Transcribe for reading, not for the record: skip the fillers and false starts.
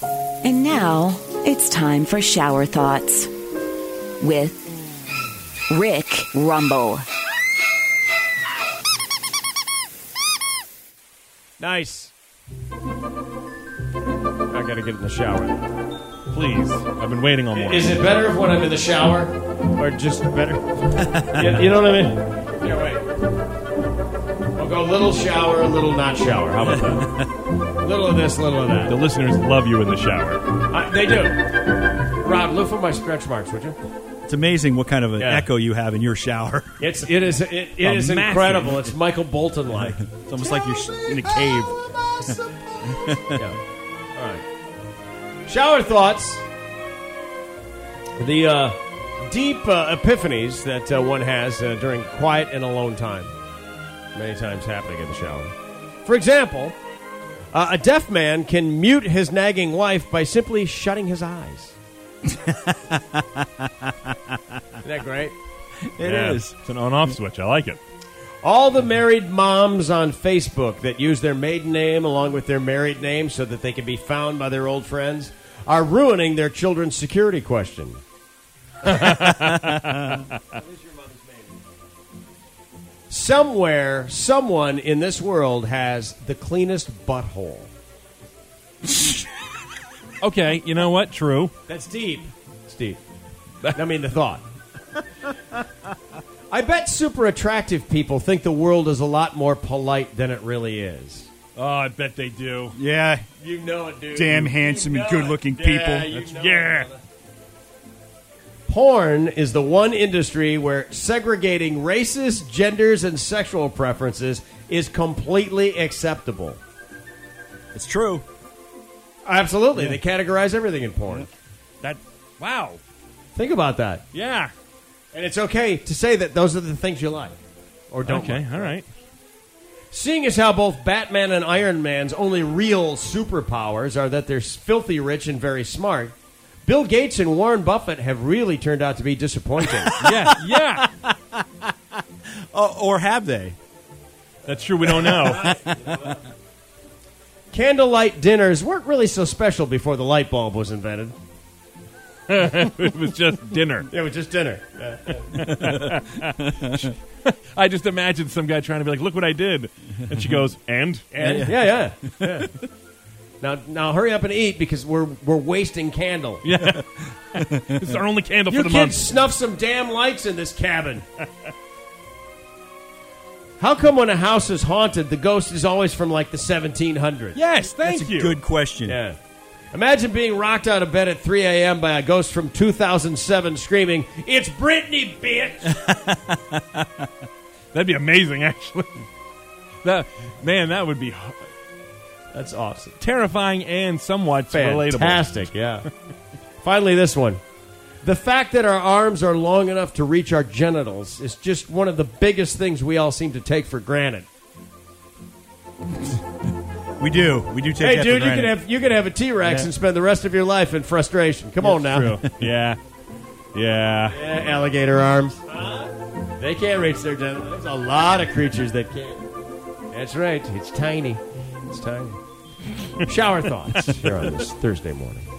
And now, it's time for Shower Thoughts with Rick Rumble. Nice. I gotta get in the shower. Please. I've been waiting on one. Is it better if when I'm in the shower? Or just better? you know what I mean? Yeah, wait. I'll go little shower, little not shower. How about that? Little of this, little of that. The listeners love you in the shower. They do. Rob, look for my stretch marks, would you? It's amazing what kind of an echo you have in your shower. It is incredible. It's Michael Bolton-like. It's almost like you're in a cave. Yeah. All right. Shower thoughts. The deep epiphanies that one has during quiet and alone time. Many times happening in the shower. For example, a deaf man can mute his nagging wife by simply shutting his eyes. Isn't that great? It is. It's an on-off switch. I like it. All the married moms on Facebook that use their maiden name along with their married name so that they can be found by their old friends are ruining their children's security question. Somewhere, someone in this world has the cleanest butthole. Okay, you know what? True. That's deep. It's deep. I mean, the thought. I bet super attractive people think the world is a lot more polite than it really is. Oh, I bet they do. Yeah. You know it, dude. Damn handsome and good-looking people. Yeah. Porn is the one industry where segregating races, genders, and sexual preferences is completely acceptable. It's true. Absolutely. Yeah. They categorize everything in porn. Wow. Think about that. Yeah. And it's okay to say that those are the things you like. Or don't like. All right. Seeing as how both Batman and Iron Man's only real superpowers are that they're filthy rich and very smart, Bill Gates and Warren Buffett have really turned out to be disappointing. Yeah. Or have they? That's true. We don't know. Candlelight dinners weren't really so special before the light bulb was invented. It was just dinner. Yeah, it was just dinner. I just imagine some guy trying to be like, look what I did. And she goes, and? Yeah. Now hurry up and eat because we're wasting candle. Yeah. It's our only candle you for the kids month. Snuff some damn lights in this cabin. How come when a house is haunted, the ghost is always from like the 1700s? Yes, That's thank a you. good question. Yeah. Imagine being rocked out of bed at 3 a.m. by a ghost from 2007 screaming, "It's Britney, bitch!" That'd be amazing, actually. That would be That's awesome. terrifying and somewhat relatable. Fantastic, yeah. Finally, this one. The fact that our arms are long enough to reach our genitals is just one of the biggest things we all seem to take for granted. We do take Hey, that dude, for granted. you could have a T-Rex and spend the rest of your life in frustration. Come on now. True. Yeah. Yeah, alligator arms. They can't reach their genitals. There's a lot of creatures that can't. That's right. It's tiny. It's tiny. Shower thoughts here on this Thursday morning.